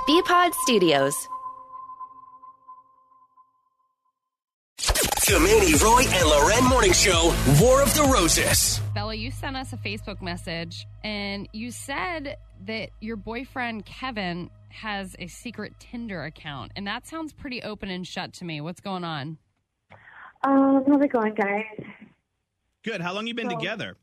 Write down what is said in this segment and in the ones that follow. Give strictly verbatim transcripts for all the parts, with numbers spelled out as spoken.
B-Pod Studios. The Manny, Roy, and Loren Morning Show, War of the Roses. Bella, you sent us a Facebook message, and you said that your boyfriend, Kevin, has a secret Tinder account, and that sounds pretty open and shut to me. What's going on? Um, how's it going, guys? Good. How long you been so, together?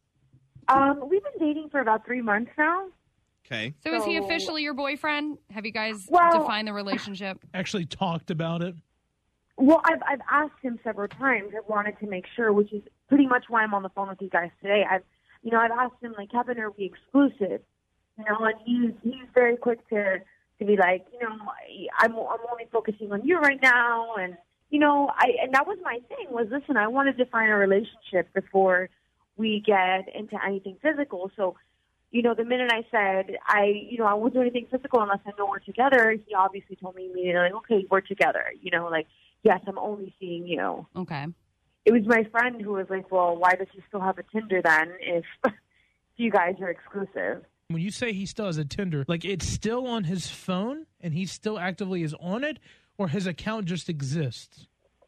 Um, we've been dating for about three months now. Okay. So, is he So- officially your boyfriend? Have you guys Well- defined the relationship? Actually talked about it. Well, I've I've asked him several times. I've wanted to make sure, which is pretty much why I'm on the phone with you guys today. I've, you know, I've asked him, like, Kevin, are we exclusive? You know, and he's he's very quick to to be like, you know, I'm I'm only focusing on you right now, and you know, I and that was my thing was, listen, I want to define a relationship before we get into anything physical. So, you know, the minute I said I, you know, I won't do anything physical unless I know we're together, he obviously told me immediately, like, okay, we're together. You know, like, yes, I'm only seeing you. Okay. It was my friend who was like, well, why does he still have a Tinder then if you guys are exclusive? When you say he still has a Tinder, like it's still on his phone and he still actively is on it, or his account just exists?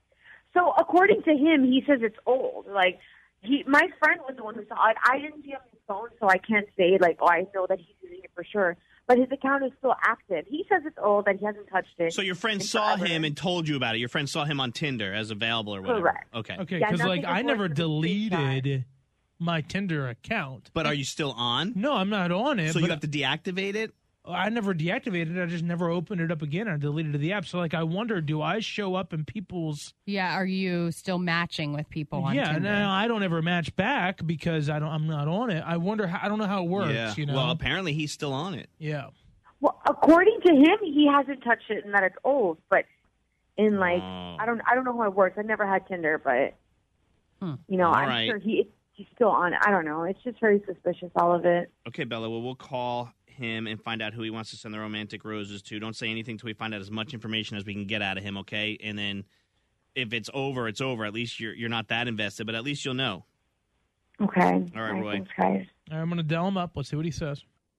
So according to him, he says it's old. Like, he, my friend was the one who saw it. I didn't see it on his phone, so I can't say, like, oh, I know that he's using it for sure. But his account is still active. He says it's old, that he hasn't touched it. So your friend in saw forever. him and told you about it. Your friend saw him on Tinder as available or whatever. Correct. Okay. Okay, Yeah, because nothing like I is never worse than a screenshot. deleted my Tinder account. But are you still on? No, I'm not on it. So but you have to deactivate it? I never deactivated it. I just never opened it up again. I deleted the app. So like I wonder, do I show up in people's? Yeah, are you still matching with people on yeah, Tinder? no, I don't ever match back because I don't. I'm not on it. I wonder. How, I don't know how it works. yeah. You know. Well, apparently he's still on it. yeah. Well, according to him, he hasn't touched it and that it's old. But in like, Oh. I don't, I don't know how it works. I've never had Tinder, but Hmm. you know, All I'm right. sure he he's still on it. I don't know. It's just very suspicious, all of it. Okay, Bella. Well, we'll call him and find out who he wants to send the romantic roses to. Don't say anything till we find out as much information as we can get out of him, okay? And then if it's over, it's over. At least you're you're not that invested, but at least you'll know. Okay. All right, Roy. Thanks, guys. All right, I'm gonna dial him up. Let's see what he says.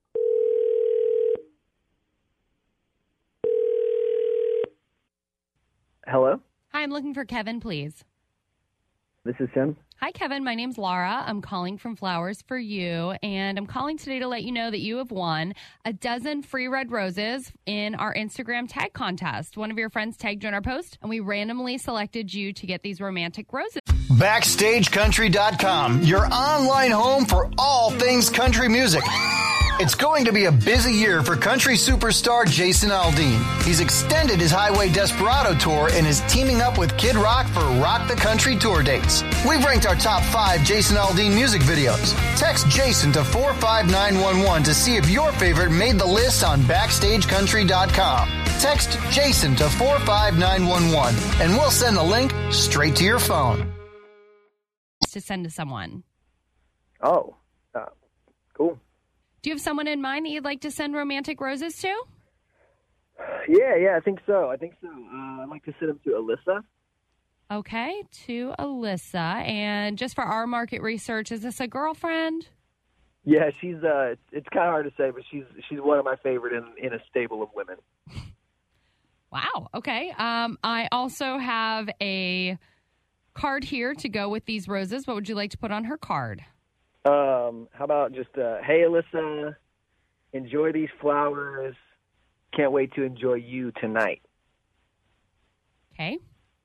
Hello, Hi, I'm looking for Kevin, please. this is him. Hi, Kevin. My name's Laura. I'm calling from Flowers for You, and I'm calling today to let you know that you have won a dozen free red roses in our Instagram tag contest. One of your friends tagged you in our post, and we randomly selected you to get these romantic roses. Backstage Country dot com, your online home for all things country music. It's going to be a busy year for country superstar Jason Aldean. He's extended his Highway Desperado tour and is teaming up with Kid Rock for Rock the Country tour dates. We've ranked our top five Jason Aldean music videos. Text Jason to four five nine one one to see if your favorite made the list on Backstage Country dot com. Text Jason to four five nine one one and we'll send the link straight to your phone. To send to someone. Oh, uh, cool. Do you have someone in mind that you'd like to send romantic roses to? Yeah, yeah, I think so. I think so. Uh, I'd like to send them to Alyssa. Okay, to Alyssa. And just for our market research, is this a girlfriend? Yeah, she's. Uh, it's, it's kind of hard to say, but she's she's one of my favorite in in a stable of women. Wow. Okay. Um, I also have a card here to go with these roses. What would you like to put on her card? Um, how about just, uh, hey, Alyssa, enjoy these flowers. Can't wait to enjoy you tonight. Okay.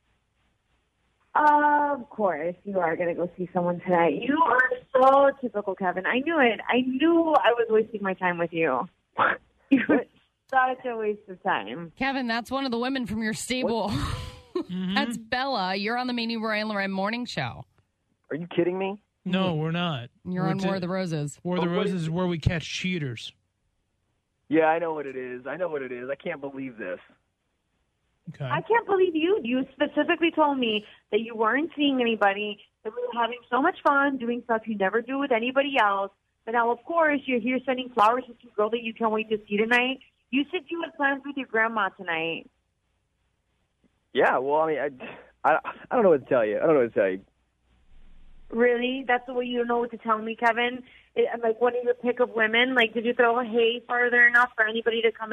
Of course, you are going to go see someone tonight. You are so typical, Kevin. I knew it. I knew I was wasting my time with you. You were such a waste of time. Kevin, that's one of the women from your stable. That's Bella. You're on the Manny, Roy, and Loren morning show. Are you kidding me? No, we're not. You're We're on to- War of the Roses. War of the Oh, what Roses is where we catch cheaters. Yeah, I know what it is. I know what it is. I can't believe this. Okay. I can't believe you. You specifically told me that you weren't seeing anybody, that we were having so much fun doing stuff you never do with anybody else. But now, of course, you're here sending flowers to some girl that you can't wait to see tonight. You said you had plans with your grandma tonight. Yeah, well, I mean, I, I, I don't know what to tell you. I don't know what to tell you. Really? That's the way you don't know what to tell me, Kevin? It, I'm like one of your pick of women. Like, did you throw a hay farther enough for anybody to come and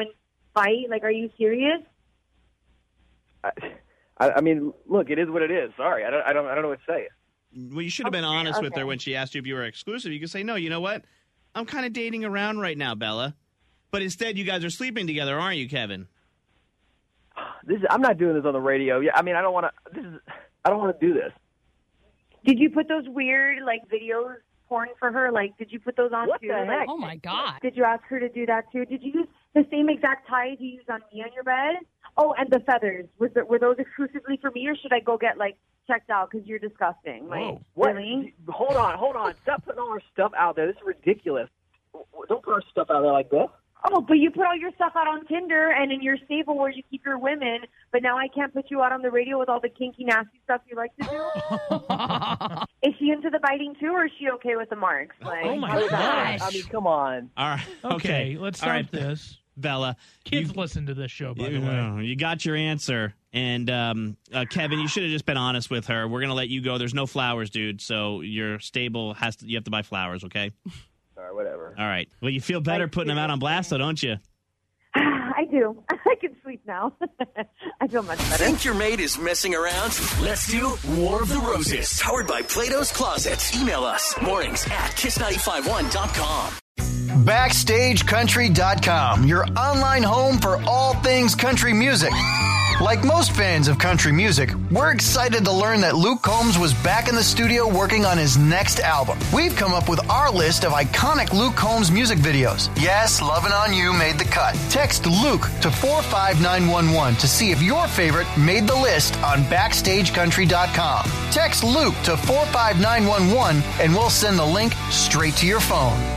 fight? Like, are you serious? I, I, I mean, look, it is what it is. Sorry, I don't, I don't, I don't know what to say. Well, you should have been Okay, honest with okay. her when she asked you if you were exclusive. You could say, no, you know what? I'm kind of dating around right now, Bella. But instead, you guys are sleeping together, aren't you, Kevin? This, is, I'm not doing this on the radio. Yeah, I mean, I don't want to. This is, I don't want to do this. Did you put those weird, like, videos, porn for her? Like, did you put those on What too? the Like, heck? Oh, my God. did you ask her to do that too? Did you use the same exact ties you used on me on your bed? Oh, and the feathers. Was there, were those exclusively for me, or should I go get, like, checked out because you're disgusting? Like, Whoa. What? really? Hold on, hold on. Stop putting all our stuff out there. This is ridiculous. Don't put our stuff out there like this. Oh, but you put all your stuff out on Tinder and in your stable where you keep your women, but now I can't put you out on the radio with all the kinky, nasty stuff you like to do? Is she into the biting too, or is she okay with the marks? Like, Oh, my how does that gosh. work? I mean, come on. All right. Okay, Okay. let's All stop right, this. Bella. Kids you- listen to this show, by the You, way. you got your answer. And um, uh, Kevin, you should have just been honest with her. We're going to let you go. There's no flowers, dude. So your stable has to, you have to buy flowers, okay? All right, whatever. All right. Well, you feel better putting them out on blast, though, don't you? I do. I can sleep now. I feel much better. Think your mate is messing around? Let's do War of the Roses. Powered by Plato's Closet. Email us mornings at kiss nine five one dot com. Backstage Country dot com, your online home for all things country music. Like most fans of country music, we're excited to learn that Luke Combs was back in the studio working on his next album. We've come up with our list of iconic Luke Combs music videos. Yes, Lovin' On You made the cut. Text Luke to four five nine one one to see if your favorite made the list on Backstage Country dot com. Text Luke to four five nine one one and we'll send the link straight to your phone.